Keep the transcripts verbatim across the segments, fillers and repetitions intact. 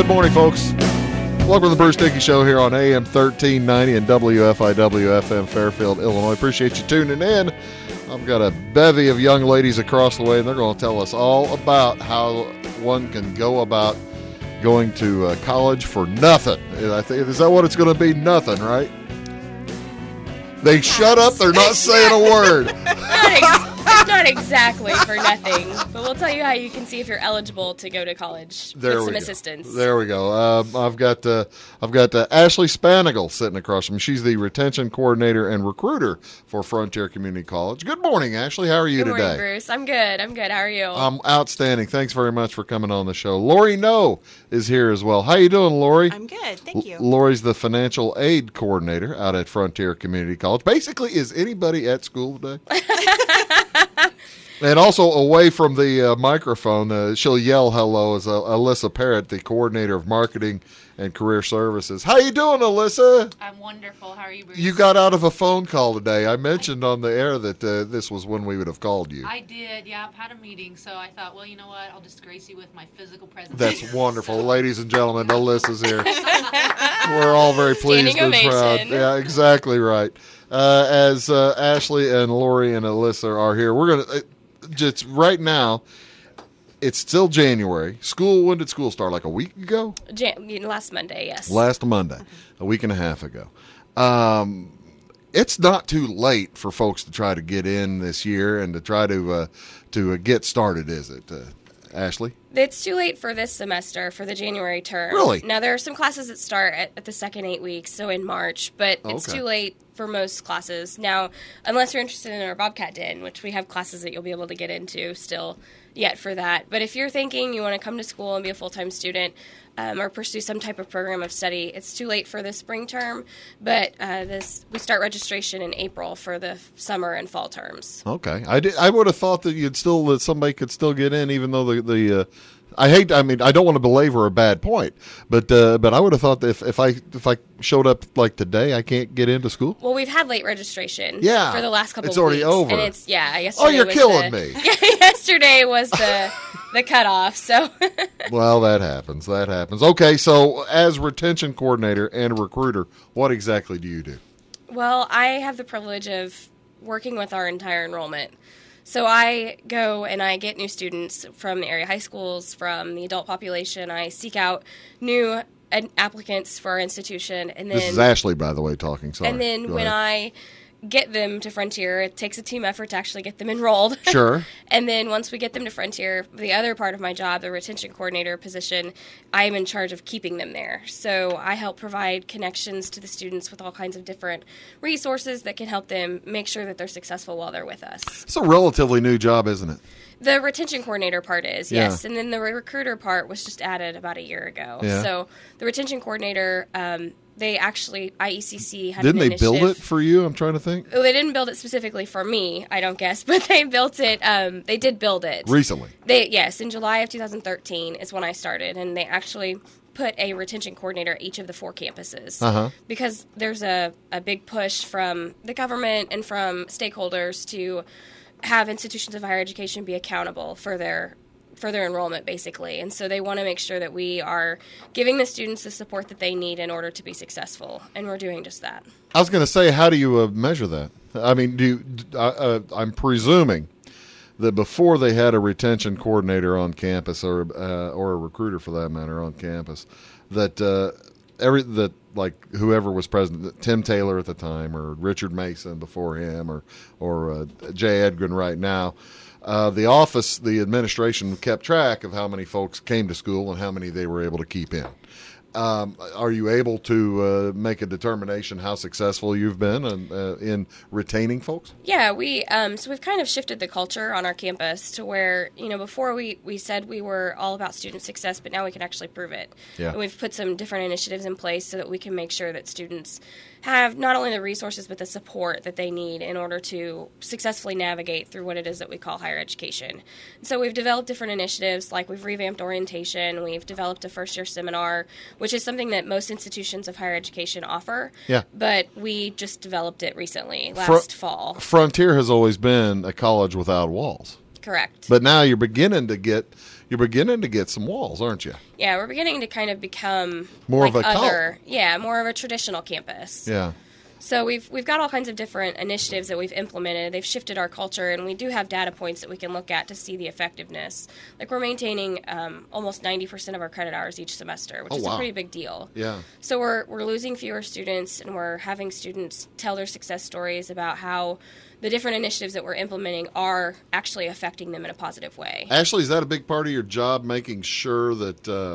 Good morning, folks. Welcome to the Bruce Dickey Show here on A M thirteen ninety and W F I W F M Fairfield, Illinois. Appreciate you tuning in. I've got a bevy of young ladies across the way, and they're going to tell us all about how one can go about going to uh, college for nothing. I think, is that what it's going to be? Nothing, right? They shut up. They're not saying a word. Not, ex- not exactly for nothing, but we'll tell you how you can see if you're eligible to go to college there with some go. assistance. There we go. Um, I've got uh, I've got uh, Ashley Spanigle sitting across from me. She's the retention coordinator and recruiter for Frontier Community College. Good morning, Ashley. How are you Good today? morning, Bruce. I'm good. I'm good. How are you? I'm outstanding. Thanks very much for coming on the show. Lori No is here as well. How you doing, Lori? I'm good. Thank you. L- Lori's the financial aid coordinator out at Frontier Community College. Basically, is anybody at school today? And also away from the uh, microphone, uh, she'll yell hello, is uh, Alyssa Parrott, the coordinator of marketing and career services. How you doing, Alyssa? I'm wonderful. How are you, Bruce? You got out of a phone call today. I mentioned on the air that uh, this was when we would have called you. I did, yeah. I've had a meeting, so I thought, well, you know what? I'll just grace you with my physical presence. That's here. wonderful. Ladies and gentlemen, Alyssa's here. We're all very pleased Standing and proud. ovation. Yeah, exactly right. Uh, as uh, Ashley and Lori and Alyssa are here, we're going to, uh, just right now, it's still January. School, when did school start? Like a week ago? Jan- last Monday, yes. Last Monday, a week and a half ago. Um, it's not too late for folks to try to get in this year and to try to uh, to uh, get started, is it, uh, Ashley? It's too late for this semester, for the January term. Really? Now, there are some classes that start at, at the second eight weeks, so in March, but it's Okay. too late for most classes. Now, unless you're interested in our Bobcat Den, which we have classes that you'll be able to get into still yet for that. But if you're thinking you want to come to school and be a full-time student um, or pursue some type of program of study, it's too late for the spring term, but uh, this we start registration in April for the summer and fall terms. Okay, I did, I would have thought that you'd still that somebody could still get in, even though the the. Uh, I hate. I mean, I don't want to belabor a bad point, but uh, but I would have thought that if, if I if I showed up like today, I can't get into school. Well, we've had late registration Yeah, for the last couple it's of already weeks. over. And it's, yeah, yesterday Oh, you're was killing the, me. Yeah, yesterday was the the cutoff, so. Well, that happens. That happens. Okay, so as retention coordinator and recruiter, what exactly do you do? Well, I have the privilege of working with our entire enrollment. So I go and I get new students from the area high schools, from the adult population. I seek out new ad- applicants for our institution. And then, This is Ashley, by the way, talking. Sorry. And then Go when ahead. I get them to Frontier, it takes a team effort to actually get them enrolled. Sure. And then once we get them to Frontier, the other part of my job, the retention coordinator position, I am in charge of keeping them there. So I help provide connections to the students with all kinds of different resources that can help them make sure that they're successful while they're with us. It's a relatively new job, isn't it? The retention coordinator part is, Yeah. yes. And then the recruiter part was just added about a year ago. Yeah. So the retention coordinator, um, they actually, I E C C had Didn't an they build initiative. it for you? I'm trying to think. Well, they didn't build it specifically for me, I don't guess, but they built it, um, they did build it. Recently. They Yes, in July of two thousand thirteen is when I started, and they actually put a retention coordinator at each of the four campuses. Uh-huh. Because there's a, a big push from the government and from stakeholders to have institutions of higher education be accountable for their for their enrollment, basically. And so they want to make sure that we are giving the students the support that they need in order to be successful, and we're doing just that. I was going to say, how do you uh, measure that? I mean, do you, uh, uh, I'm presuming that before they had a retention coordinator on campus, or uh, or a recruiter for that matter on campus, that uh, every that like whoever was president, Tim Taylor at the time, or Richard Mason before him, or or uh, Jay Edgren right now. Uh, the office, the administration kept track of how many folks came to school and how many they were able to keep in. Um, are you able to uh, make a determination how successful you've been in, uh, in retaining folks? Yeah, we um, so we've kind of shifted the culture on our campus to where, you know, before we, we said we were all about student success, but now we can actually prove it. Yeah. And we've put some different initiatives in place so that we can make sure that students have not only the resources but the support that they need in order to successfully navigate through what it is that we call higher education. So we've developed different initiatives, like we've revamped orientation, we've developed a first-year seminar, which is something that most institutions of higher education offer. Yeah. But we just developed it recently, last Fr- fall. Frontier has always been a college without walls. Correct. But now you're beginning to get you're beginning to get some walls, aren't you? Yeah, we're beginning to kind of become More like of a other, yeah, more of a traditional campus. Yeah. So we've we've got all kinds of different initiatives that we've implemented. They've shifted our culture, and we do have data points that we can look at to see the effectiveness. Like we're maintaining um, almost ninety percent of our credit hours each semester, which Oh, is wow. a pretty big deal. Yeah. So we're we're losing fewer students, and we're having students tell their success stories about how the different initiatives that we're implementing are actually affecting them in a positive way. Ashley, is that a big part of your job, making sure that, uh,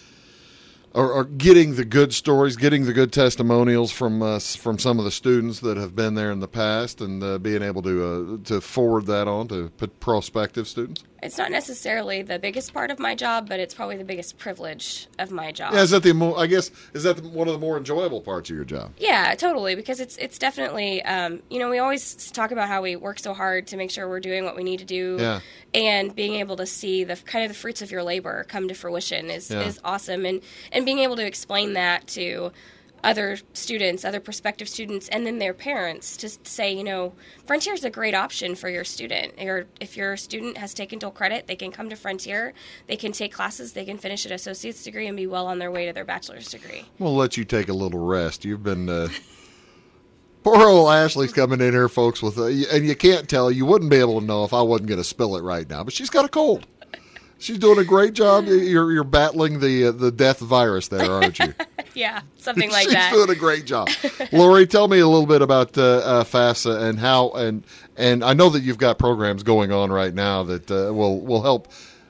or, or getting the good stories, getting the good testimonials from uh, from some of the students that have been there in the past, and uh, being able to uh, to forward that on to p- prospective students? It's not necessarily the biggest part of my job, but it's probably the biggest privilege of my job. Yeah, is that the mo- I guess is that the, one of the more enjoyable parts of your job? Yeah, totally, because it's it's definitely, um, you know, we always talk about how we work so hard to make sure we're doing what we need to do, Yeah. and being able to see the kind of the fruits of your labor come to fruition is, Yeah. is awesome, and, and being able to explain that to other students, other prospective students, and then their parents to say, you know, Frontier is a great option for your student. Or if your student has taken dual credit, they can come to Frontier, they can take classes, they can finish an associate's degree and be well on their way to their bachelor's degree. We'll let you take a little rest. You've been uh, poor old Ashley's coming in here, folks, with a, and you can't tell. You wouldn't be able to know if I wasn't going to spill it right now. But she's got a cold. She's doing a great job. You're you're battling the uh, the death virus there, aren't you? Yeah, something like She's that. doing a great job. Lori, tell me a little bit about uh, uh, FAFSA and how and and I know that you've got programs going on right now that uh, will will help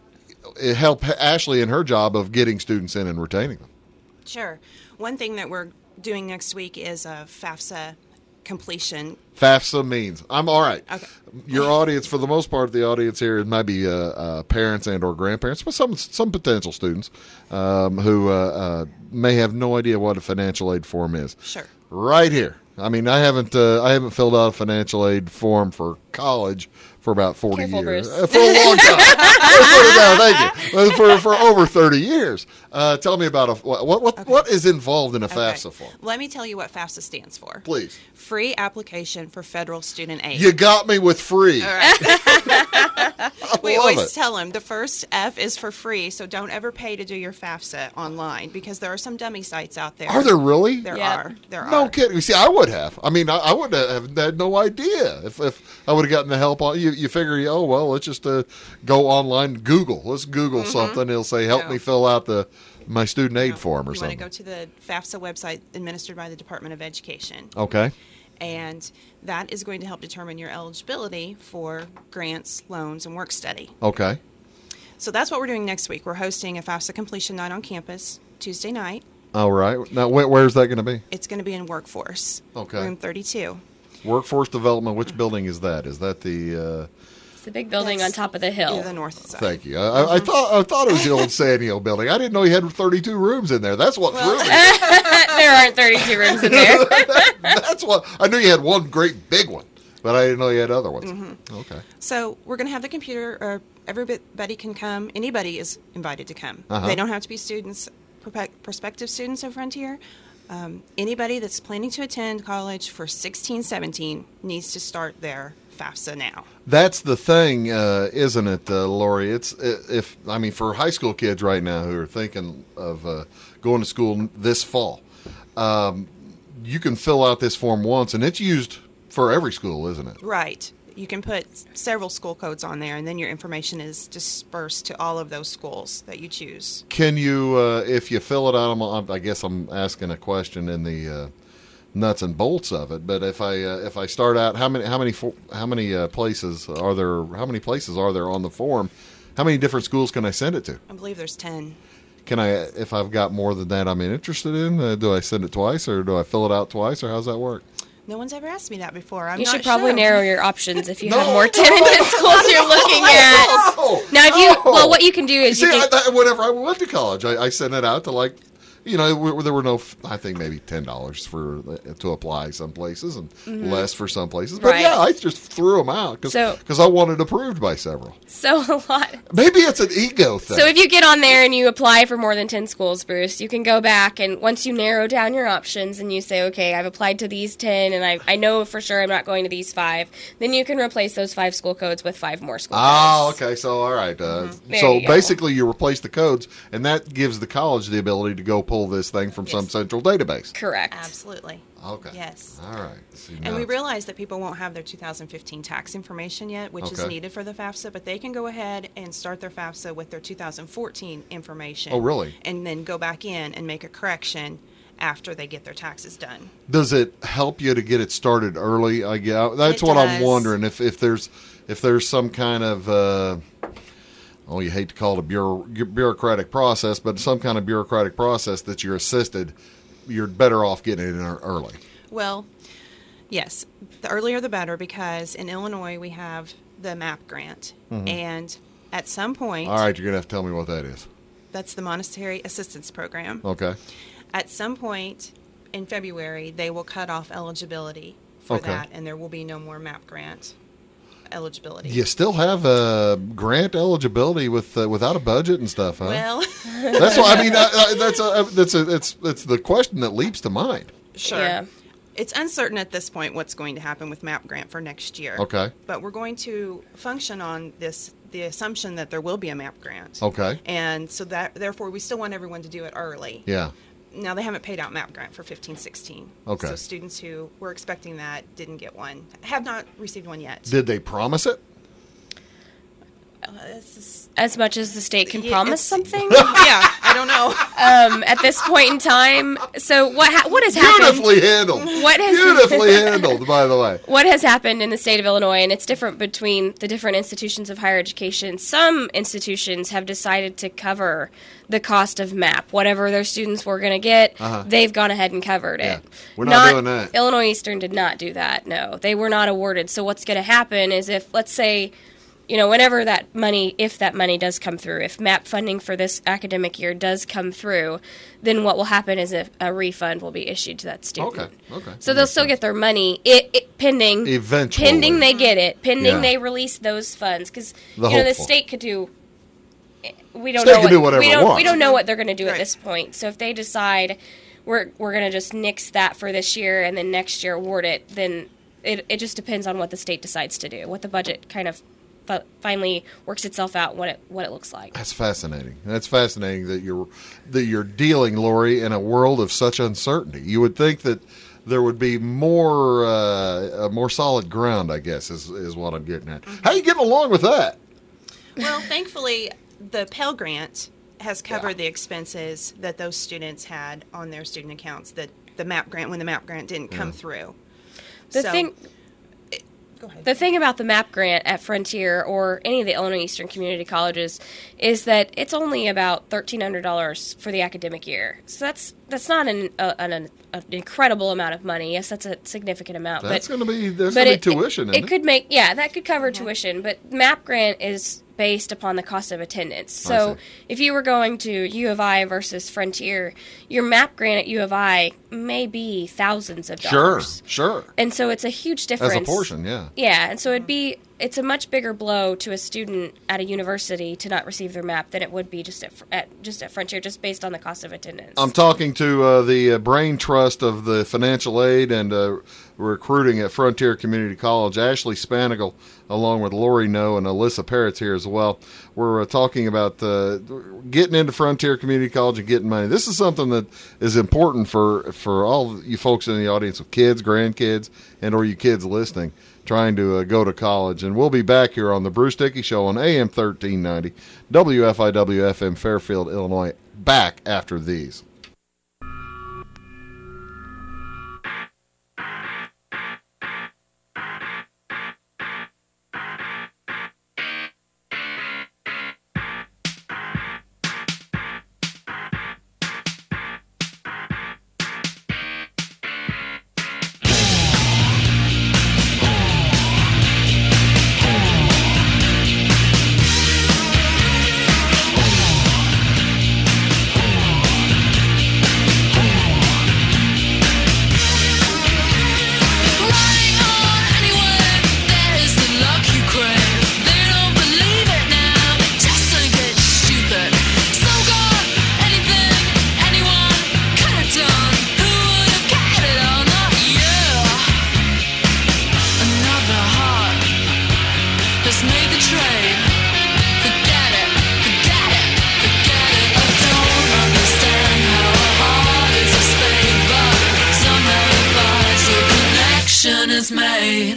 help Ashley in her job of getting students in and retaining them. Sure. One thing that we're doing next week is a FAFSA completion. FAFSA means I'm all right. Okay. Your audience, for the most part, the audience here, it might be uh, uh, parents and or grandparents, but some some potential students um, who uh, uh, may have no idea what a financial aid form is. Sure. Right here. I mean, I haven't uh, I haven't filled out a financial aid form for college for about forty Careful, years. Bruce. Uh, for a long time. no, thank you. Uh, For for over thirty years. Uh, tell me about a, what what Okay. what is involved in a Okay. FAFSA form, Let me tell you what FAFSA stands for. please. Free application for federal student aid. You got me with free. All right. I We love always it. tell them the first F is for free, so don't ever pay to do your FAFSA online because there are some dummy sites out there. Are there really? There Yeah. are. There No are. kidding. You see, I would have. I mean, I, I would have had no idea if, if I would have gotten the help on. You, you figure, oh well, let's just uh, go online, and Google. Let's Google something. It'll say, help No. me fill out the my student aid No. form or you something. want to go to the FAFSA website administered by the Department of Education. Okay. And that is going to help determine your eligibility for grants, loans, and work study. Okay. So that's what we're doing next week. We're hosting a FAFSA completion night on campus Tuesday night. All right. Now, where, where's that going to be? It's going to be in Workforce, Okay. room thirty-two. Workforce Development. Which building is that? Is that the? Uh, It's the big building That's on top of the hill. Yeah, the north side. thank you. I, I, I thought I thought it was the old Sanio building. I didn't know you had thirty-two rooms in there. That's what Well- threw me. There aren't thirty-two rooms in there. That's what I knew you had one great big one, but I didn't know you had other ones. Mm-hmm. Okay. So we're going to have the computer, or everybody can come. Anybody is invited to come. Uh-huh. They don't have to be students, prope- prospective students of Frontier. Um, anybody that's planning to attend college for sixteen seventeen needs to start their FAFSA now. That's the thing, uh, isn't it, uh, Lori? It's if I mean for high school kids right now who are thinking of uh, going to school this fall, um, you can fill out this form once, and it's used for every school, isn't it? Right. You can put several school codes on there, and then your information is dispersed to all of those schools that you choose. Can you, uh, if you fill it out? I'm, I guess I'm asking a question in the uh, nuts and bolts of it. But if I uh, if I start out, how many how many fo- how many uh, places are there? How many places are there on the form? How many different schools can I send it to? I believe there's ten. Can I, if I've got more than that I'm interested in, uh, do I send it twice, or do I fill it out twice, or how's that work? No one's ever asked me that before. I'm You not should probably sure. narrow your options if you No, have more no, tentative schools you're looking at. No, Now, if you no. well, what you can do is See, you I, can. I, whenever I went to college, I, I sent it out to like you know, w- there were no, I think maybe ten dollars for to apply some places and mm-hmm. less for some places. But right. yeah, I just threw them out because so, I wanted approved by several. So a lot. Maybe it's an ego thing. So if you get on there and you apply for more than ten schools, Bruce, you can go back and once you narrow down your options and you say, okay, I've applied to these ten and I, I know for sure I'm not going to these five, then you can replace those five school codes with five more school oh, codes. Oh, okay. So, all right. Uh, mm-hmm. So you basically you replace the codes and that gives the college the ability to go pull this thing from yes. some central database. Correct. Absolutely. Okay. Yes. All right. See, and we realize that people won't have their two thousand fifteen tax information yet, which okay. is needed for the FAFSA, but they can go ahead and start their FAFSA with their two thousand fourteen information. Oh, really? And then go back in and make a correction after they get their taxes done. Does it help you to get it started early? I guess that's it what does. I'm wondering. If if there's if there's some kind of uh, oh, you hate to call it a bureau, bureaucratic process, but some kind of bureaucratic process that you're assisted, you're better off getting it in early. Well, yes, the earlier the better, because in Illinois we have the MAP grant, mm-hmm. and at some point, all right, you're gonna have to tell me what that is. That's the Monetary Assistance Program. Okay. At some point in February, they will cut off eligibility for okay. that, and there will be no more MAP grant eligibility. You still have uh, grant eligibility with uh, without a budget and stuff, huh? Well, that's what I mean. Uh, uh, that's a, that's a, it's it's the question that leaps to mind. Sure. Yeah. It's uncertain at this point what's going to happen with MAP grant for next year. Okay. But we're going to function on this the assumption that there will be a MAP grant. Okay. And so that therefore we still want everyone to do it early. Yeah. Now, they haven't paid out MAP grant for fifteen sixteen. Okay. So students who were expecting that didn't get one, have not received one yet. Did they promise it? Uh, this is, as much as the state can yeah, promise something? Yeah, I don't know. Um, at this point in time, so what ha- what has happened? Beautifully handled. What has Beautifully handled, by the way. What has happened in the state of Illinois, and it's different between the different institutions of higher education. Some institutions have decided to cover the cost of MAP. Whatever their students were going to get, uh-huh. they've gone ahead and covered it. Yeah. We're not, not doing that. Illinois Eastern did not do that, no. They were not awarded. So what's going to happen is if, let's say, you know, whenever that money, if that money does come through, if MAP funding for this academic year does come through, then what will happen is a, a refund will be issued to that student. Okay, okay. So that they'll still sense. get their money, it, it, pending, Eventually. pending they get it, pending Yeah. they release those funds, because The you know the hopeful. state could do. We don't State know can what, do whatever we it don't wants. we don't know what they're going to do Right. at this point. So if they decide we're we're going to just nix that for this year and then next year award it, then it it just depends on what the state decides to do, what the budget kind of fi- finally works itself out, what it what it looks like. That's fascinating. That's fascinating that you're that you're dealing, Lori, in a world of such uncertainty. You would think that there would be more uh, uh, more solid ground, I guess, is is what I'm getting at. How are you getting along with that? Well, thankfully, the Pell Grant has covered Yeah. the expenses that those students had on their student accounts that the MAP grant, when the MAP grant didn't come Yeah. through. The So- thing Go ahead. The thing about the MAP grant at Frontier or any of the Illinois Eastern Community Colleges is that it's only about thirteen hundred dollars for the academic year. So that's that's not an, a, an, an incredible amount of money. Yes, that's a significant amount. That's but, going to be that's but going to be it, tuition. It, isn't it could make, yeah, that could cover tuition. But MAP grant is based upon the cost of attendance. I So see. if you were going to U of I versus Frontier, your MAP grant at U of I may be thousands of Sure, dollars. sure. And so it's a huge difference. As a portion, yeah. Yeah, and so it'd be it's a much bigger blow to a student at a university to not receive their MAP than it would be just at, at just at Frontier, just based on the cost of attendance. I'm talking to uh, the uh, brain trust of the financial aid and uh, recruiting at Frontier Community College, Ashley Spanigal, along with Lori No and Alyssa Parrott's here as well. We're uh, talking about uh, getting into Frontier Community College and getting money. This is something that is important for, for all you folks in the audience with kids, grandkids, and or you kids listening, trying to uh, go to college. And we'll be back here on the Bruce Dickey Show on A M thirteen ninety, W F I W F M, Fairfield, Illinois, back after these. connection is made.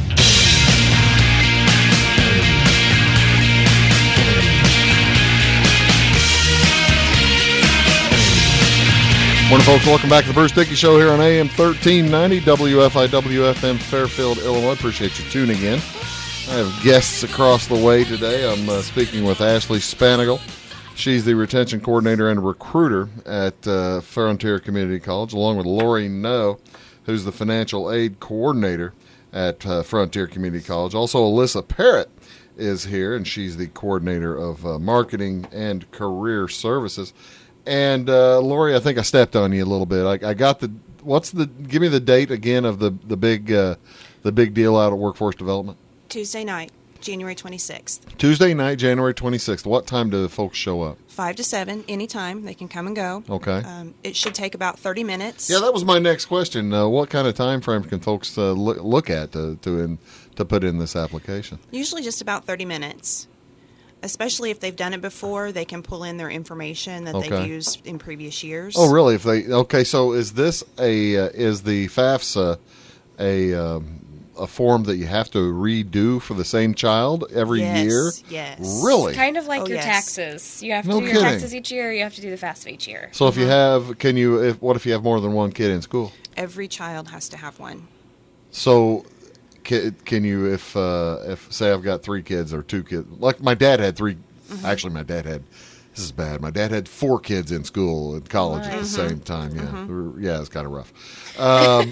Morning, folks. Welcome back to the Bruce Dickey Show here on A M thirteen ninety W F I W F M Fairfield, Illinois. Appreciate you tuning in. I have guests across the way today. I'm uh, speaking with Ashley Spanigal. She's the retention coordinator and recruiter at uh, Frontier Community College, along with Lori No, who's the financial aid coordinator at uh, Frontier Community College. Also, Alyssa Parrott is here, and she's the coordinator of uh, marketing and career services. And uh, Lori, I think I stepped on you a little bit. I, I got the what's the give me the date again of the the big uh, the big deal out at Workforce Development. Tuesday night, January twenty-sixth. Tuesday night, January twenty-sixth. What time do the folks show up? Five to seven, anytime. They can come and go. Okay. Um, it should take about thirty minutes. Yeah, that was my next question. Uh, what kind of time frame can folks uh, look, look at to to, in, to put in this application? Usually just about thirty minutes. Especially if they've done it before, they can pull in their information that Okay. they've used in previous years. Oh, really? If they okay, so is this a uh, is the FAFSA a um, a form that you have to redo for the same child every Yes, year? yes. Really? Kind of like Oh, your yes. taxes. You have to No do kidding. your taxes each year. You have to do the FAFSA each year. So if you have, can you? If, what if you have more than one kid in school? Every child has to have one. So can, can you, if uh, if say I've got three kids or two kids, like my dad had three. Actually, my dad had. This is bad. My dad had four kids in school and college at the same time. Yeah, We were- yeah, it's kind of rough. Um,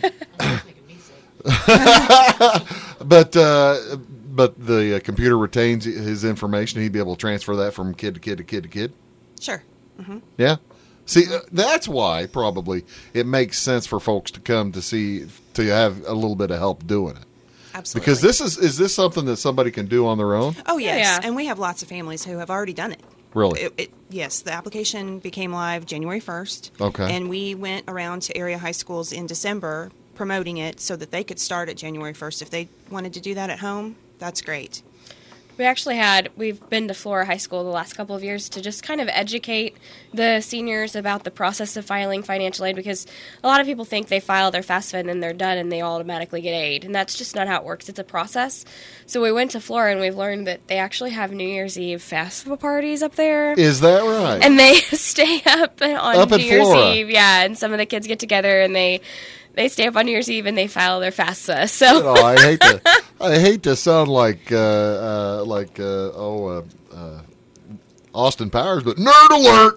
but uh, but the uh, computer retains his information. He'd be able to transfer that from kid to kid to kid to kid. Sure. Yeah. See, uh, that's why probably it makes sense for folks to come to see to have a little bit of help doing it. Absolutely. Because this is is this something that somebody can do on their own? Oh, yes. Yeah. And we have lots of families who have already done it. Really? It, it, yes, the application became live January first. Okay. And we went around to area high schools in December promoting it so that they could start at January first. If they wanted to do that at home, that's great. We actually had, we've been to Flora High School the last couple of years to just kind of educate the seniors about the process of filing financial aid, because a lot of people think they file their FAFSA and then they're done and they automatically get aid. And that's just not how it works. It's a process. So we went to Flora and we've learned that they actually have New Year's Eve FAFSA parties up there. Is that right? And they stay up on Up New at Year's Flora. Eve. Yeah, and some of the kids get together and they... They stay up on New Year's Eve and they file their FAFSA. So Oh, I hate to, I hate to sound like, uh, uh, like, uh, oh, uh, uh, Austin Powers, but nerd alert!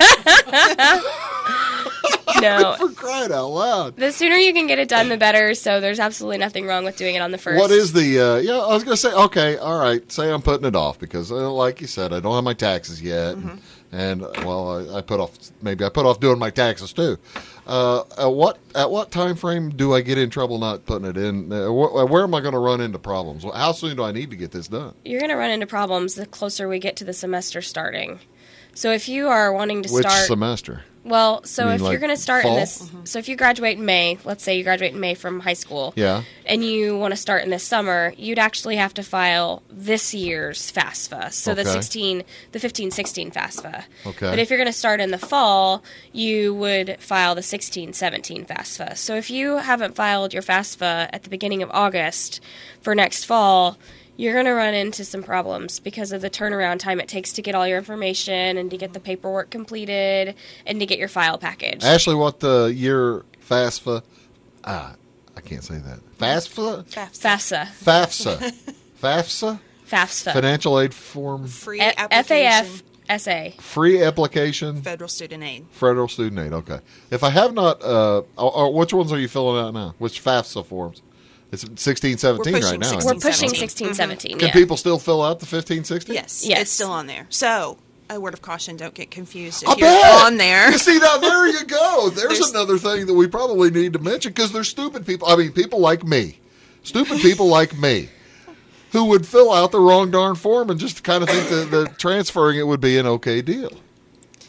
no, For crying out loud! the sooner you can get it done, the better. So there's absolutely nothing wrong with doing it on the first. What is the? Uh, yeah, I was gonna say. Okay, all right. Say I'm putting it off because, uh, like you said, I don't have my taxes yet, and, and well, I, I put off. Maybe I put off doing my taxes too. Uh, at what at what time frame do I get in trouble not putting it in? Uh, wh- where am I going to run into problems? How soon do I need to get this done? You're going to run into problems the closer we get to the semester starting. So if you are wanting to Which start, semester? well, so You mean if like you're going to start fall? in this, so if you graduate in May, let's say you graduate in May from high school, Yeah. and you want to start in this summer, you'd actually have to file this year's FAFSA, so the Okay. sixteen, the fifteen sixteen FAFSA. Okay. But if you're going to start in the fall, you would file the sixteen seventeen FAFSA. So if you haven't filed your FAFSA at the beginning of August for next fall, you're going to run into some problems because of the turnaround time it takes to get all your information and to get the paperwork completed and to get your file package. Ashley, what the year FAFSA? Ah, I can't say that. FAFSA? FAFSA. FAFSA. FAFSA. FAFSA? FAFSA. Financial aid form. Free F A application. F S A. Free application. Federal student aid. Federal student aid. Okay. If I have not, uh, or, or which ones are you filling out now? Which FAFSA forms? It's sixteen, seventeen We're right pushing now. We're isn't it? pushing seventeen. sixteen seventeen, Can yeah. people still fill out the fifteen, sixteen? Yes, Yes. it's still on there. So, a word of caution, don't get confused if I you're bet. on there. See, now there you go. There's, There's- another thing that we probably need to mention because there's stupid people. I mean, people like me. Stupid people like me who would fill out the wrong darn form and just kind of think that, that transferring it would be an okay deal.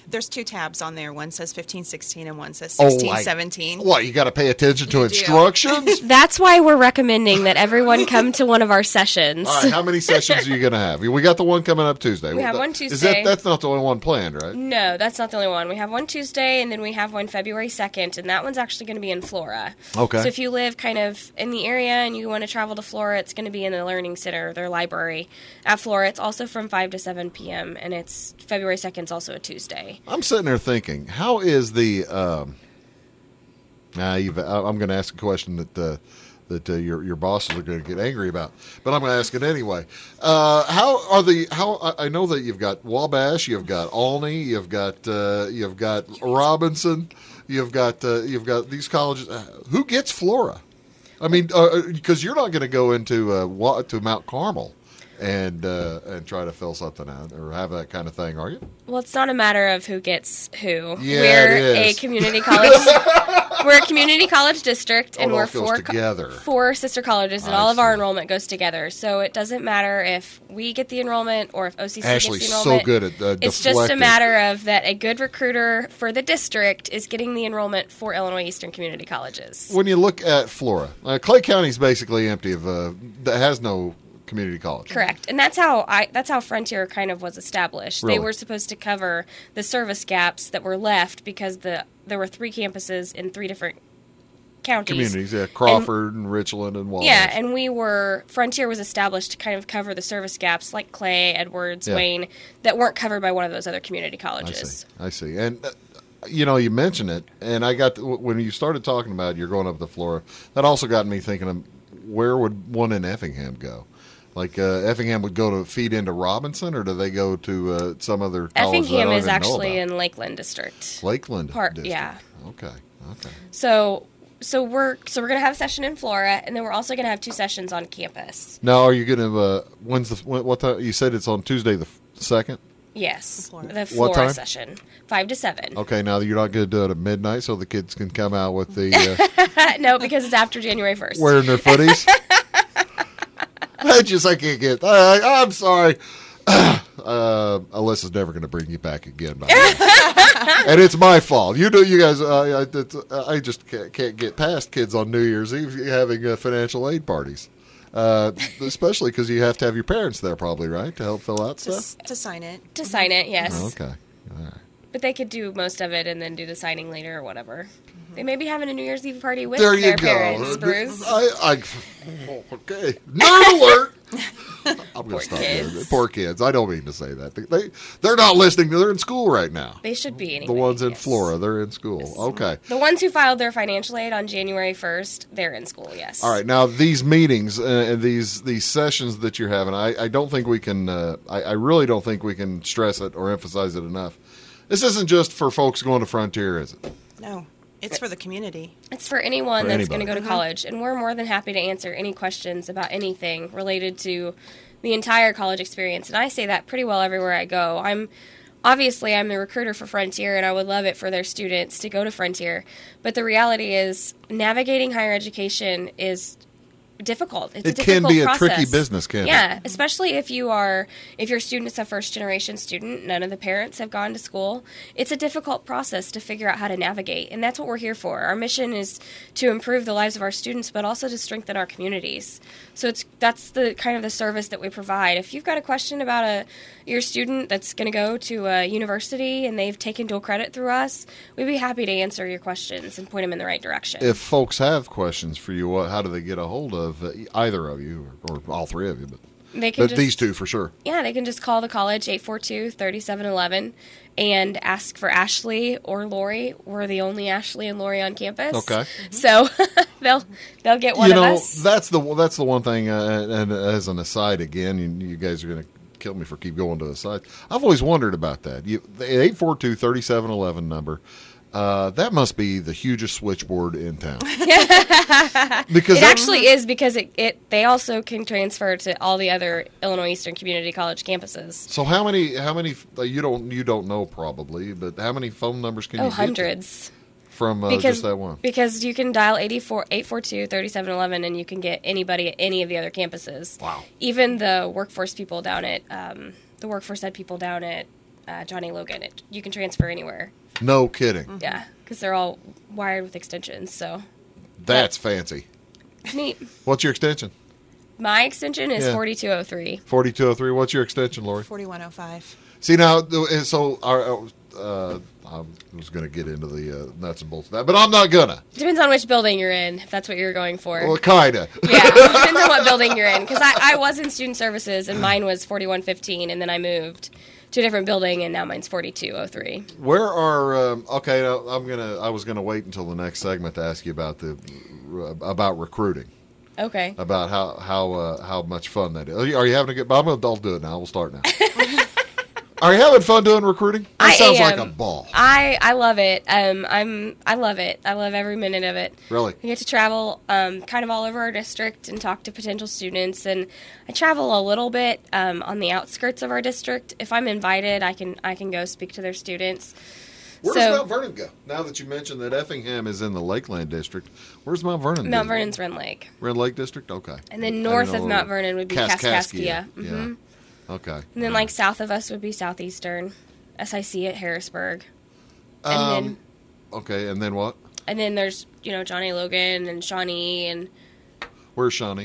There's two tabs on there. One says fifteen sixteen and one says Oh, sixteen like- seventeen. What, you got to pay attention to You do. instructions? That's why we're recommending that everyone come to one of our sessions. All right, how many sessions are you going to have? We got the one coming up Tuesday. We have one Is Tuesday. that, that's not the only one planned, right? No, that's not the only one. We have one Tuesday, and then we have one February second, and that one's actually going to be in Flora. Okay. So if you live kind of in the area and you want to travel to Flora, it's going to be in the Learning Center, their library at Flora. It's also from five to seven p.m., and it's February second is also a Tuesday. I'm sitting there thinking, how is the? Um, nah, you've, I- I'm going to ask a question that uh, that uh, your your bosses are going to get angry about, but I'm going to ask it anyway. Uh, how are the? How I, I know that you've got Wabash, you've got Olney, you've got uh, you've got Robinson, you've got uh, you've got these colleges. Uh, who gets Flora? I mean, because uh, you're not going to go into uh, Wa- to Mount Carmel and uh, and try to fill something out or have that kind of thing, are you? Well, it's not a matter of who gets who. Yeah, we're it a is. community college. We're a community college district, and Oh, we're it goes four together. four sister colleges, and I all of our see. enrollment goes together. So it doesn't matter if we get the enrollment or if O C C Ashley's gets the so enrollment. good at uh, It's just a deflecting. matter of that a good recruiter for the district is getting the enrollment for Illinois Eastern Community Colleges. When you look at Flora, uh, Clay County's basically empty of uh, that has no community college. Correct, and that's how I that's how Frontier kind of was established. Really? They were supposed to cover the service gaps that were left because the there were three campuses in three different counties. Communities, yeah, Crawford and, Richland and Wabash. Yeah, and we were Frontier was established to kind of cover the service gaps like Clay, Edwards, Yeah. Wayne that weren't covered by one of those other community I colleges. see. I see. And uh, you know, you mentioned it, and I got to, when you started talking about you're going up to Flora, that also got me thinking of where would one in Effingham go? Like uh, Effingham would go to feed into Robinson, or do they go to uh, some other college that I Effingham don't is even know actually about? in Lakeland District. Lakeland Part- District. yeah. Okay. Okay. So so we're so we're gonna have a session in Flora, and then we're also gonna have two sessions on campus. Now, are you going to? Uh, when's the? When, what time? You said it's on Tuesday the second. Yes, Flora. the What Flora time? session, five to seven. Okay, now you're not going to do it at midnight, so the kids can come out with the uh, No, because it's after January first. wearing their footies. I just I can't get. I, I'm sorry. Uh, Alyssa's never going to bring you back again, by the way. And it's my fault. You know, you guys. Uh, I, it's, uh, I just can't, can't get past kids on New Year's Eve having uh, financial aid parties, uh, especially because you have to have your parents there, probably, right, to help fill out To, stuff. s- to sign it. To sign it, yes. Oh, okay, all right. But they could do most of it and then do the signing later or whatever. They may be having a New Year's Eve party with There you their go. parents, Bruce. I, I, oh, okay. Nerd alert. I'm going Poor to stop kids. there. Poor kids. I don't mean to say that. They, they're not listening. They're in school right now. They should be anyway. The ones in yes. Flora, they're in school. Okay. The ones who filed their financial aid on January first, they're in school, yes. All right. Now, these meetings uh, and these these sessions that you're having, I, I don't think we can, uh, I, I really don't think we can stress it or emphasize it enough. This isn't just for folks going to Frontier, is it? No, it's for the community. It's for anyone For that's going to anybody. go to college, and we're more than happy to answer any questions about anything related to the entire college experience. And I say that pretty well everywhere I go. I'm obviously I'm the recruiter for Frontier, and I would love it for their students to go to Frontier. But the reality is, navigating higher education is difficult. It's a It can difficult be a process. tricky business, can't it? Yeah, especially if you are if your student is a first generation student, none of the parents have gone to school. It's a difficult process to figure out how to navigate, and that's what we're here for. Our mission is to improve the lives of our students, but also to strengthen our communities. So it's that's the kind of the service that we provide. If you've got a question about a your student that's going to go to a university and they've taken dual credit through us, we'd be happy to answer your questions and point them in the right direction. If folks have questions for you, what, how do they get a hold of uh, either of you or, or all three of you? But, they can but just, these two for sure. Yeah, they can just call the college eight four two, three seven one one and ask for Ashley or Lori. We're the only Ashley and Lori on campus. Okay. So they'll they'll get one you of know, us. that's the that's the one thing. Uh, and as an aside, again, you, you guys are going to kill me for keep going to the side. I've always wondered about that. You, the eight four two, three seven one one number. Uh, that must be the hugest switchboard in town. Because It that- actually is because it, it they also can transfer to all the other Illinois Eastern Community College campuses. So how many? How many? Uh, you don't you don't know probably, but how many phone numbers can Oh, you get hundreds. from uh, Because just that one? because you can dial eight four two, three seven one one and you can get anybody at any of the other campuses. Wow. Even the workforce people down at um, the workforce ed people down at uh, Johnny Logan. It, you can transfer anywhere. No kidding. Mm-hmm. Yeah, because they're all wired with extensions. So That's fancy. it's neat. What's your extension? My extension is Yeah. forty-two oh three. forty-two oh three. What's your extension, Lori? forty-one oh five. See, now, th- so our, uh, I was going to get into the uh, nuts and bolts of that, but I'm not going to. Depends on which building you're in, if that's what you're going for. Well, kind of. Yeah, depends on what building you're in. Because I, I was in student services, and mine was forty-one fifteen, and then I moved to a different building, and now mine's forty-two oh three. Where are, um, okay, now, I'm going to, I was going to wait until the next segment to ask you about the, uh, about recruiting. Okay. About how how uh, how much fun that is. Are you, are you having a good? I'm gonna, I'll do it now. We'll start now. Are you having fun doing recruiting? That I sounds am. like a ball. I I love it. Um, I'm I love it. I love every minute of it. Really? I get to travel um, kind of all over our district and talk to potential students, and I travel a little bit um, on the outskirts of our district. If I'm invited, I can I can go speak to their students. Where So- does Mount Vernon go? Now that you mentioned that Effingham is in the Lakeland district, where's Mount Vernon? Mount go? Vernon's Ren Lake, Red Lake district. Okay. and then I north didn't of know- Mount Vernon would be Kaskaskia. Yeah. hmm Okay. And then like south of us would be Southeastern, S I C at Harrisburg, and Um, then okay, and then what? and then there's you know Johnny Logan and Shawnee and Where's Shawnee?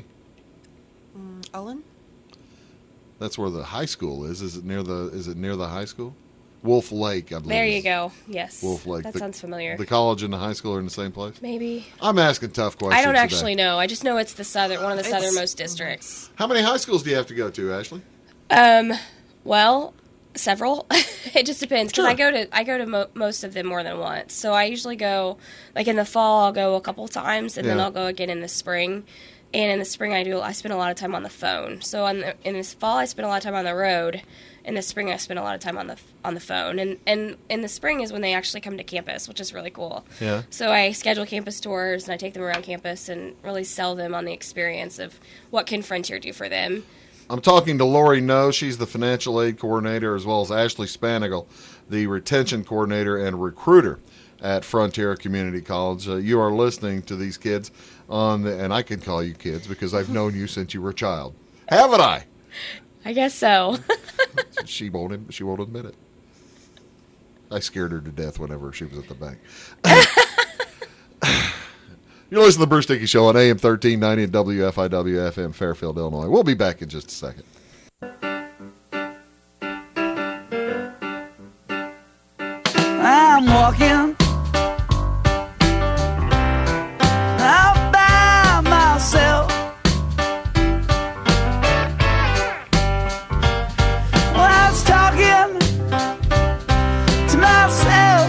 Olin? That's where the high school is. Is it near the? Is it near the high school? Wolf Lake, I believe. there you is- go. Yes, Wolf Lake. That The- sounds familiar. The college and the high school are in the same place. Maybe. I'm asking tough questions. I don't today. actually know. I just know it's the southern, one of the It's- southernmost districts. How many high schools do you have to go to, Ashley? Um, well, several. It just depends because Sure. I go to I go to mo- most of them more than once. So I usually go like in the fall. I'll go a couple times, and then Yeah. I'll go again in the spring. And in the spring, I do. I spend a lot of time on the phone. So on the, in this fall, I spend a lot of time on the road. In the spring, I spend a lot of time on the on the phone. And and in the spring is when they actually come to campus, which is really cool. Yeah. So I schedule campus tours and I take them around campus and really sell them on the experience of what can Frontier do for them. I'm talking to Lori No. She's the financial aid coordinator, as well as Ashley Spanigal, the retention coordinator and recruiter at Frontier Community College. Uh, you are listening to these kids on the, and I can call you kids because I've known you since you were a child. Haven't I? I guess so. She won't. She won't admit it. I scared her to death whenever she was at the bank. You're listening to the Bruce Dickey Show on A M thirteen ninety and W F I W F M Fairfield, Illinois. We'll be back in just a second. I'm walking out by myself. Well, I was talking to myself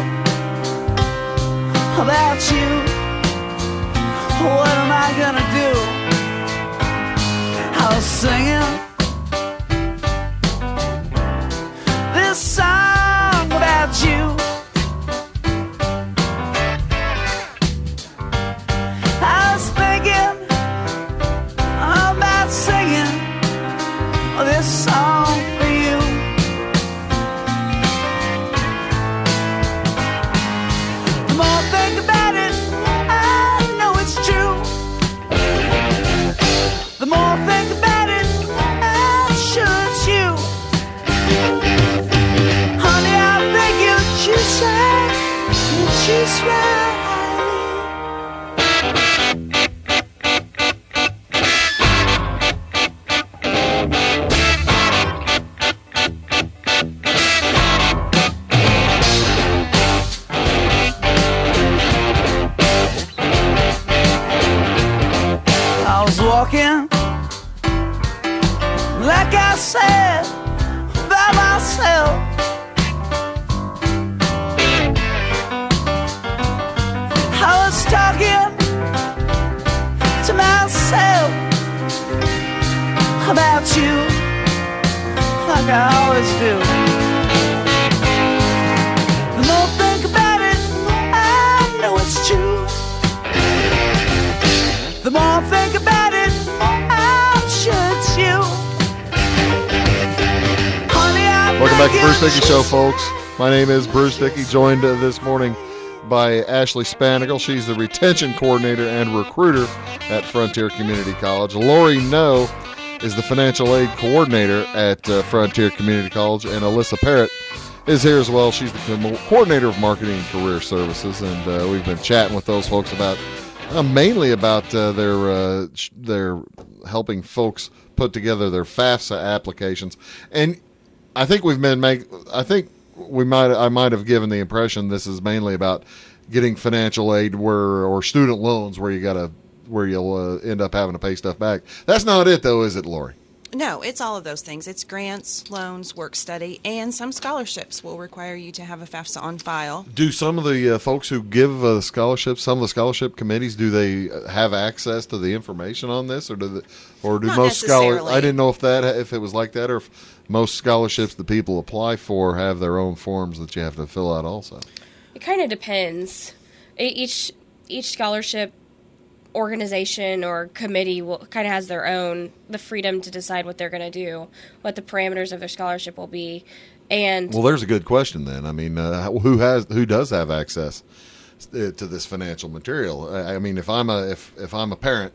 about you. What am I gonna do? I was singing this song about you. I was thinking about singing this song for you. The more I think about it, I know it's true. The more I think about it, I'm sure it's you. Honey, I think you choose right, you choose right. I was walking, like I said, by myself. I was talking to myself about you, like I always do. The more I think about it, I know it's true. The more I think about it, I'm sure it's you. Honey, I Welcome back to think Bruce you Dickey Show, choose- folks. My name is Bruce Dickey, joined uh, this morning by Ashley Spanigal. She's the retention coordinator and recruiter at Frontier Community College. Lori No is the financial aid coordinator at uh, Frontier Community College, and Alyssa Parrott is here as well. She's the co- coordinator of marketing and career services, and uh, we've been chatting with those folks about uh, mainly about uh, their uh, sh- their helping folks put together their FAFSA applications. And I think we've been make I think we might I might have given the impression this is mainly about getting financial aid where or student loans where you got to where you'll uh, end up having to pay stuff back. That's not it, though, is it, Lori? No, it's all of those things. It's grants, loans, work study, and some scholarships will require you to have a FAFSA on file. Do some of the uh, folks who give uh, scholarships, some of the scholarship committees, do they have access to the information on this, or do the, or do Not most scholars? necessarily. I didn't know if that if it was like that, or if most scholarships that people apply for have their own forms that you have to fill out also. It kind of depends. E- Each each scholarship organization or committee will kind of has their own the freedom to decide what they're going to do, what the parameters of their scholarship will be, and Well, there's a good question then. I mean, uh, who has who does have access uh, to this financial material? I I mean, if I'm a if if I'm a parent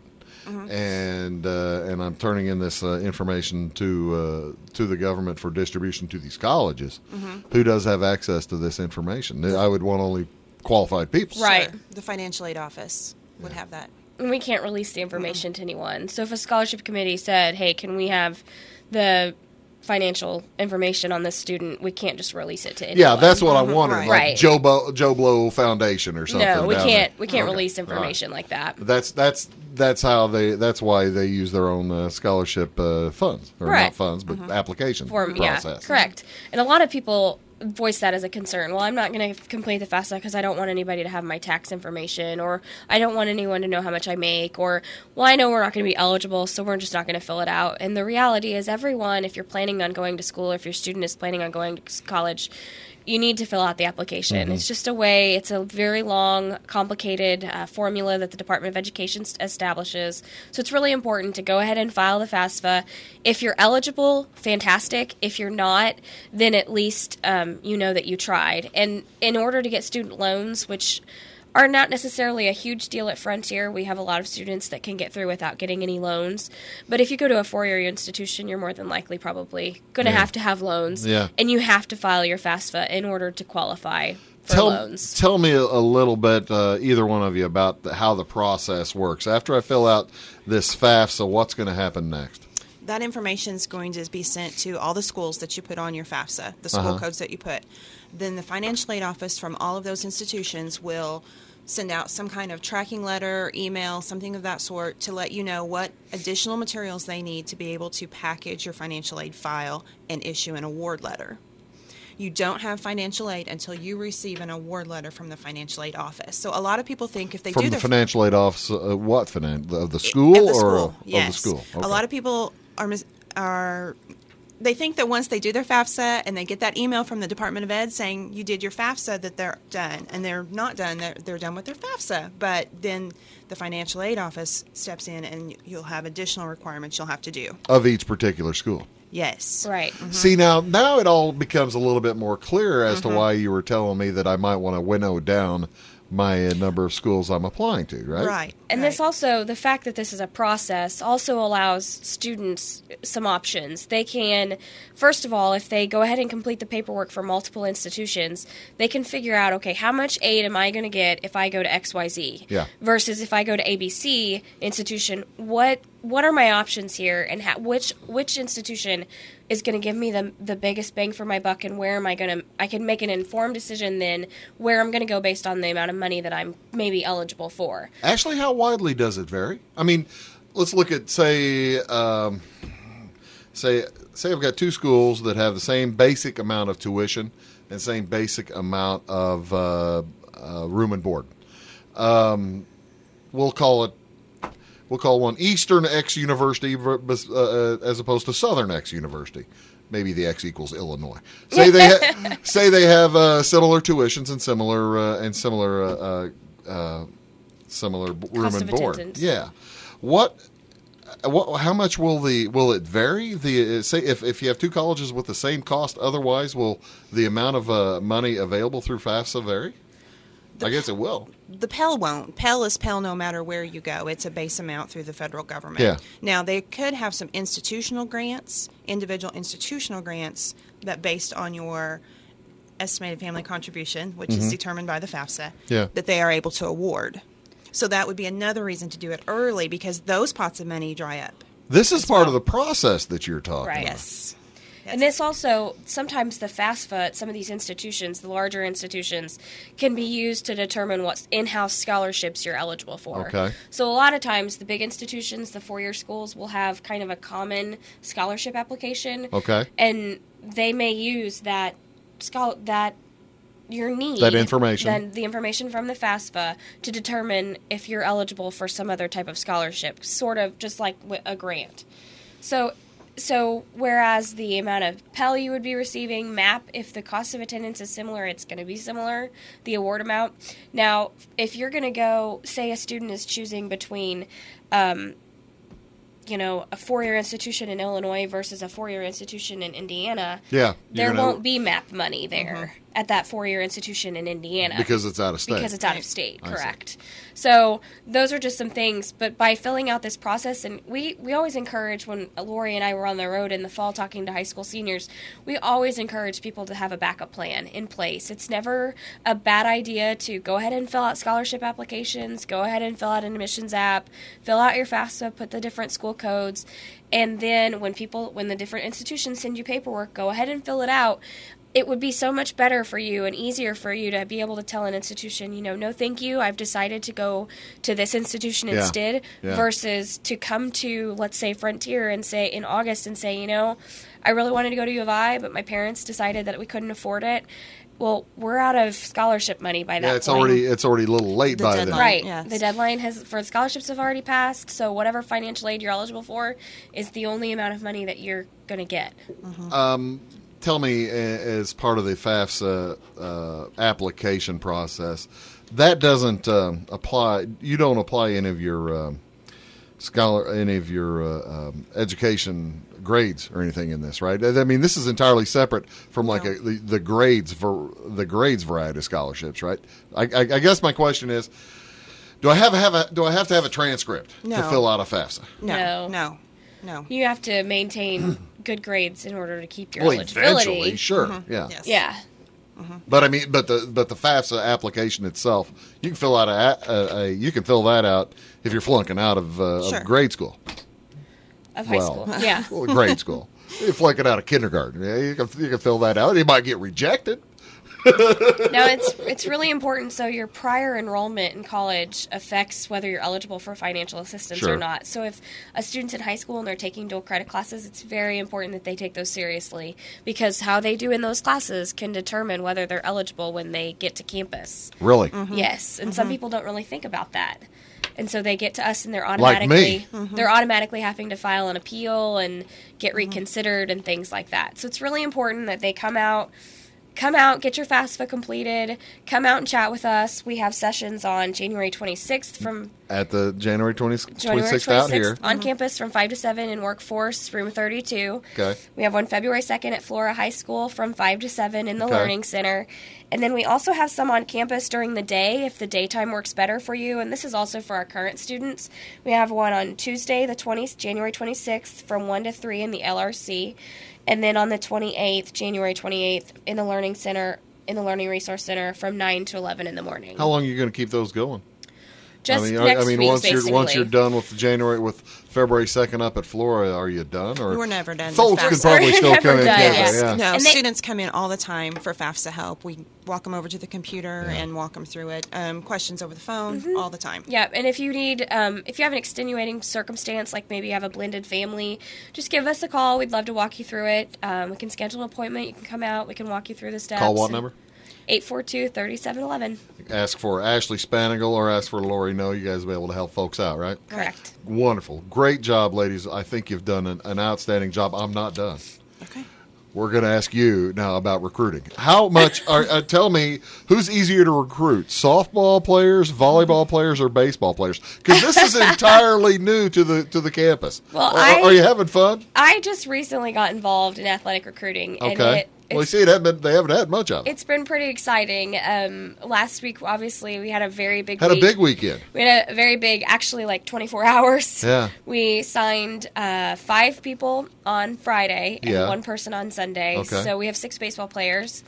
and uh, and I'm turning in this uh, information to uh, to the government for distribution to these colleges, who does have access to this information? I would want only qualified people. Right. Sure. The financial aid office would have that. we can't release the information to anyone. So if a scholarship committee said, hey, can we have the financial information on this student, we can't just release it to anyone. Yeah, that's what I wanted. Right. Like Right. Joe, Bo- Joe Blow Foundation or something. No, we down can't. there. We can't Okay. release All right. information like that. That's that's that's how they. That's why they use their own uh, scholarship uh, funds, or Right. not funds, but application Form, yeah, process. correct. And a lot of people voice that as a concern. Well, I'm not going to complete the FAFSA because I don't want anybody to have my tax information, or I don't want anyone to know how much I make, or, well, I know we're not going to be eligible, so we're just not going to fill it out. And the reality is everyone, if you're planning on going to school, or if your student is planning on going to college, you need to fill out the application. Mm-hmm. It's just a way, it's a very long, complicated uh, formula that the Department of Education st- establishes. So it's really important to go ahead and file the FAFSA. If you're eligible, fantastic. If you're not, then at least um, you know that you tried. And in order to get student loans, which are not necessarily a huge deal at Frontier. We have a lot of students that can get through without getting any loans. But if you go to a four-year institution, you're more than likely probably going to Yeah. have to have loans. Yeah. And you have to file your FAFSA in order to qualify for Tell, loans. tell me a, a little bit, uh, either one of you, about the, how the process works. After I fill out this FAFSA, what's going to happen next? That information is going to be sent to all the schools that you put on your FAFSA, the school Uh-huh. codes that you put. Then the financial aid office from all of those institutions will send out some kind of tracking letter, email, something of that sort to let you know what additional materials they need to be able to package your financial aid file and issue an award letter. You don't have financial aid until you receive an award letter from the financial aid office. So a lot of people think if they From do the their financial aid office, uh, what finan- of the school At the or school, yes. of the school? Okay. A lot of people are mis- are they think that once they do their FAFSA and they get that email from the Department of Ed saying you did your FAFSA that they're done, and they're not done. They're, they're done with their FAFSA, but then the financial aid office steps in and you'll have additional requirements you'll have to do. of each particular school. Yes. Right. See, now now it all becomes a little bit more clear as Mm-hmm. to why you were telling me that I might want to winnow down my uh, number of schools I'm applying to, right? Right. And right. this also, the fact that this is a process also allows students some options. They can, first of all, if they go ahead and complete the paperwork for multiple institutions, they can figure out, okay, how much aid am I going to get if I go to X Y Z? Yeah. Versus if I go to A B C institution, what what are my options here, and how, which which institution is going to give me the the biggest bang for my buck, and where am I going to, I can make an informed decision then where I'm going to go based on the amount of money that I'm maybe eligible for. Actually, how widely does it vary? I mean, let's look at, say, um, say, say I've got two schools that have the same basic amount of tuition and same basic amount of uh, uh, room and board. Um, we'll call it, we'll call one Eastern X University uh, as opposed to Southern X University. Maybe the X equals Illinois. Say they ha- say they have uh, similar tuitions and similar uh, and similar uh, uh, uh, similar b- room Cost and of board. attendance. Yeah. What? What? How much will the will it vary? The uh, say if, if you have two colleges with the same cost, otherwise will the amount of uh, money available through FAFSA vary? I guess it will. The Pell won't. Pell is Pell no matter where you go. It's a base amount through the federal government. Yeah. Now, they could have some institutional grants, individual institutional grants, that based on your estimated family contribution, which is determined by the FAFSA, Yeah. that they are able to award. So that would be another reason to do it early because those pots of money dry up. This is part of the process that you're talking Right. about. Yes. And this also, sometimes the FAFSA at some of these institutions, the larger institutions, can be used to determine what in-house scholarships you're eligible for. Okay. So a lot of times, the big institutions, the four-year schools, will have kind of a common scholarship application. Okay. And they may use that schol- that your need, That information. then the information from the FAFSA to determine if you're eligible for some other type of scholarship, sort of just like wi- a grant. So, so whereas the amount of Pell you would be receiving, MAP, if the cost of attendance is similar, it's going to be similar, the award amount. Now, if you're going to go, say a student is choosing between, um, you know, a four-year institution in Illinois versus a four-year institution in Indiana, Yeah. you're there gonna- won't be MAP money there at that four-year institution in Indiana. Because it's out of state. Because it's out of Right. state, I see. correct. So those are just some things. But by filling out this process, and we, we always encourage, when Lori and I were on the road in the fall talking to high school seniors, we always encourage people to have a backup plan in place. It's never a bad idea to go ahead and fill out scholarship applications, go ahead and fill out an admissions app, fill out your FAFSA, put the different school codes, and then when people, when the different institutions send you paperwork, go ahead and fill it out. It would be so much better for you and easier for you to be able to tell an institution, you know, no thank you, I've decided to go to this institution Yeah. instead, Yeah. versus to come to, let's say, Frontier and say in August and say, you know, I really wanted to go to U of I, but my parents decided that we couldn't afford it. Well, we're out of scholarship money by that Yeah, it's point. already it's already a little late The by deadline. then. Right. Yes. The deadline has for scholarships have already passed, so whatever financial aid you're eligible for is the only amount of money that you're going to get. Tell me, a- as part of the FAFSA uh, application process, that doesn't um, apply. You don't apply any of your um, scholar, any of your uh, um, education grades or anything in this, right? I mean, this is entirely separate from like No. a, the, the grades for the grades variety of scholarships, right? I, I, I guess my question is, do I have, have a do I have to have a transcript to No. fill out a FAFSA? No, No. no, no. You have to maintain good grades in order to keep your Well, eligibility. eventually, sure, yeah. Yes. Yeah. But I mean, but the but the FAFSA application itself, you can fill out a, a, a you can fill that out if you're flunking out of, uh, Sure. of grade school. Of high Well, school. Yeah. Well, grade school. You're flunking out of kindergarten. Yeah, you can you can fill that out. You might get rejected. No, it's it's really important. So your prior enrollment in college affects whether you're eligible for financial assistance Sure. or not. So if a student's in high school and they're taking dual credit classes, it's very important that they take those seriously, because how they do in those classes can determine whether they're eligible when they get to campus. Really? Yes, and some people don't really think about that. And so they get to us and they're Like me. automatically they're automatically having to file an appeal and get reconsidered and things like that. So it's really important that they come out Come out, get your FAFSA completed. Come out and chat with us. We have sessions on January twenty-sixth from At the January twentieth, January twenty-sixth twenty-sixth out here. on campus from five to seven in Workforce, room thirty-two. Okay. We have one February second at Flora High School from five to seven in the Okay. Learning Center. And then we also have some on campus during the day if the daytime works better for you. And this is also for our current students. We have one on Tuesday, the twentieth, January twenty-sixth from one to three in the L R C. And then on the twenty-eighth, January twenty-eighth, in the Learning Center, in the Learning Resource Center from nine to eleven in the morning. How long are you going to keep those going? Just I mean, are- next I mean, week, once basically. you're once you're done with the January with February second up at Flora, are you done? Or We're never done with Folks can FAFSA. probably still Never come in. done, can't yes. they? Yeah. No, And they- students come in all the time for FAFSA help. We walk them over to the computer and walk them through it. Um, questions over the phone Mm-hmm. all the time. Yeah, and if you need, um, if you have an extenuating circumstance, like maybe you have a blended family, just give us a call. We'd love to walk you through it. Um, we can schedule an appointment. You can come out. We can walk you through the steps. Call what number? eight four two, three seven one one. Ask for Ashley Spanigal or ask for Lori. No, you guys will be able to help folks out, right? Correct. Wonderful. Great job, ladies. I think you've done an, an outstanding job. I'm not done. Okay. We're going to ask you now about recruiting. How much, are, uh, tell me, who's easier to recruit? Softball players, volleyball players, or baseball players? Because this is entirely new to the to the campus. Well, are, I- are you having fun? I just recently got involved in athletic recruiting, and Okay. it, well, you it's, see, it hasn't been, they haven't had much of it. it's been pretty exciting. Um, last week, obviously, we had a very big Had a week. big weekend. We had a very big, actually, like twenty-four hours. Yeah. We signed uh, five people on Friday and Yeah. one person on Sunday. Okay. So we have six baseball players.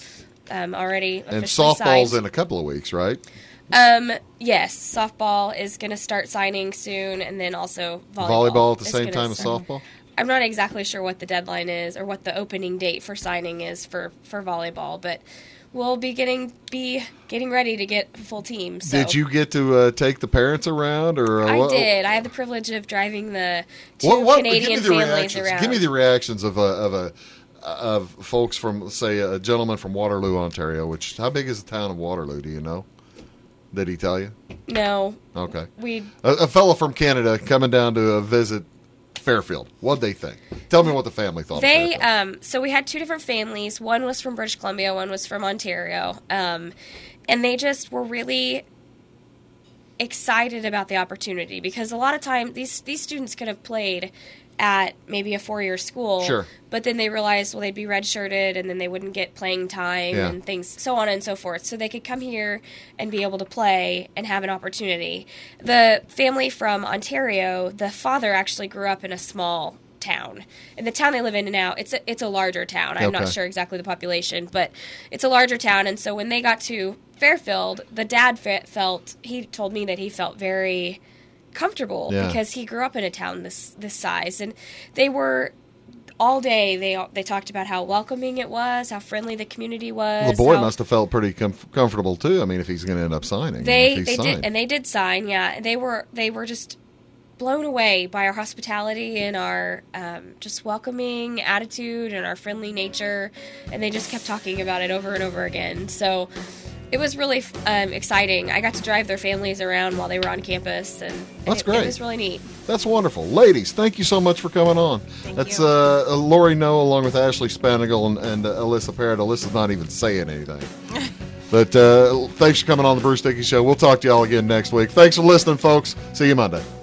um, already And officially softball's signed. in a couple of weeks, right? Um, yes, softball is going to start signing soon, and then also volleyball. Volleyball at the is same gonna time as sign. softball? I'm not exactly sure what the deadline is or what the opening date for signing is for, for volleyball, but we'll be getting be getting ready to get a full team. So. Did you get to uh, take the parents around? Or uh, I what, did. I had the privilege of driving the two what, what, Canadian give me the families reactions. around. Give me the reactions of a, of a of folks from, say, a gentleman from Waterloo, Ontario. Which how big is the town of Waterloo? Do you know? Did he tell you? No, Okay. we A, a fellow from Canada coming down to uh, visit Fairfield. What'd they think? Tell me what the family thought. They of Fairfield. um so we had two different families. One was from British Columbia, one was from Ontario. Um and they just were really excited about the opportunity because a lot of time these these students could have played at maybe a four-year school, Sure. but then they realized, well, they'd be redshirted, and then they wouldn't get playing time Yeah. and things, so on and so forth. So they could come here and be able to play and have an opportunity. The family from Ontario, the father actually grew up in a small town. In the town they live in now, it's a, it's a larger town. I'm Okay. not sure exactly the population, but it's a larger town. And so when they got to Fairfield, the dad fe- felt, he told me that he felt very comfortable Yeah. because he grew up in a town this this size, and they were all day they they talked about how welcoming it was, how friendly the community was. the boy how must have felt pretty com- comfortable too. I mean, if he's going to end up signing, they if he's they signed. did, and they did sign. Yeah, they were they were just blown away by our hospitality and our um, just welcoming attitude and our friendly nature, and they just kept talking about it over and over again. So it was really um, exciting. I got to drive their families around while they were on campus, and That's it, great. It was really neat. That's wonderful. Ladies, thank you so much for coming on. Thank That's you. Uh, Lori Noah along with Ashley Spanigal and, and uh, Alyssa Parrott. Alyssa's not even saying anything. But uh, thanks for coming on the Bruce Dickey Show. We'll talk to y'all again next week. Thanks for listening, folks. See you Monday.